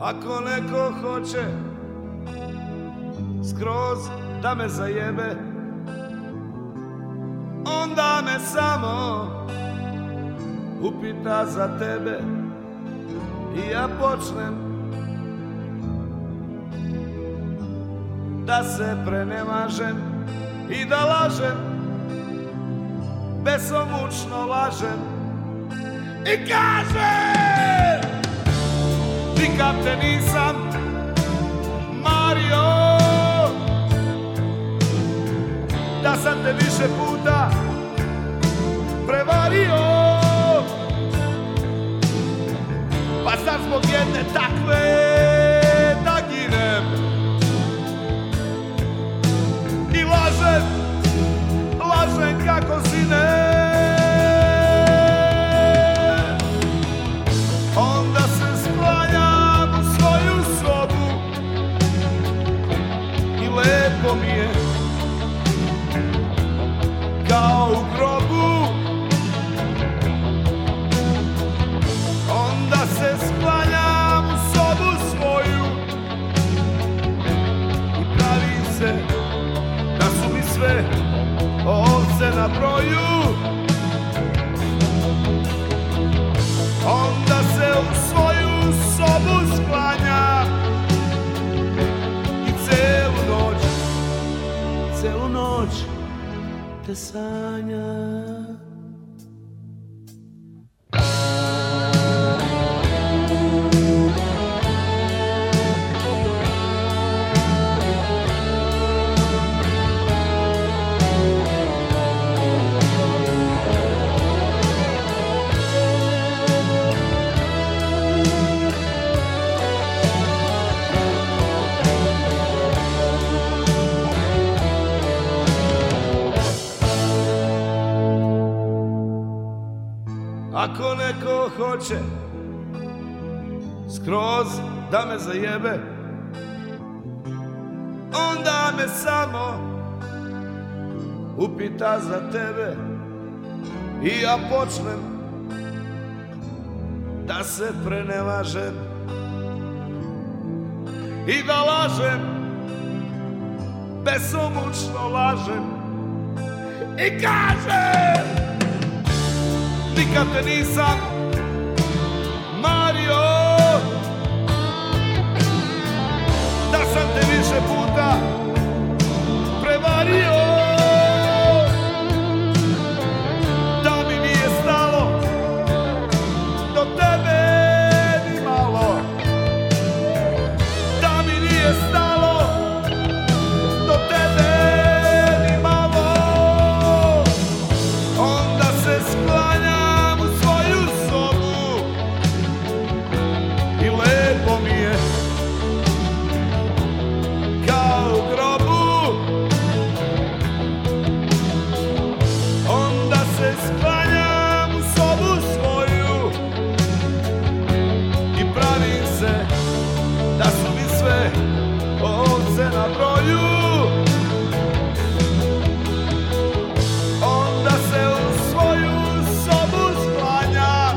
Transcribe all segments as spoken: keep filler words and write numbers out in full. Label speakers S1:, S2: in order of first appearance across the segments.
S1: Ako neko hoće skroz da me zajebe, onda me samo upita za tebe i ja počnem da se prenemažem i da lažem, besomučno lažem i kažem: nikad te nisam mario, da sam te više puta prevario, pa sad zbog jedne takve da ginem i lažem, lažem kako sine. Onda se sklanjam u svoju sobu i lepo mi je kao u grobu. Onda se sklanjam u sobu svoju i pravim se da su mi sve ovce na broju. Onda se u svoju sobu sklanjam i celu noć, celu noć te sanjam. Ako neko hoće skroz da me zajebe, onda me samo upita za tebe i ja počnem da se prenemažem i da lažem, besomučno lažem i kažem: nikad te nisam mario, da sam te više puta prevario, da mi nije stalo do tebe ni malo, da mi nije stalo do tebe ni malo. Onda se sklanjam kao u grobu. Onda se sklanjam u sobu svoju i pravim se da su mi sve ovce na broju. Onda se u svoju sobu sklanjam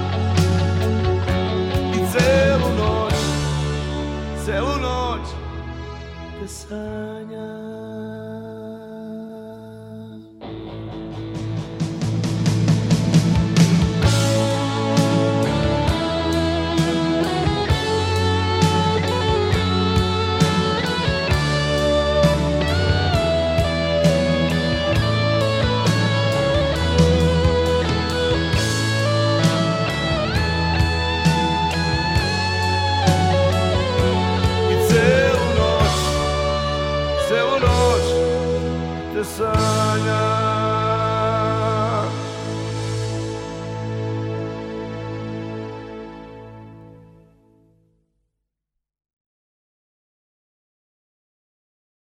S1: i celu noć, celu noć te sanjam. Celu noć te sanjam.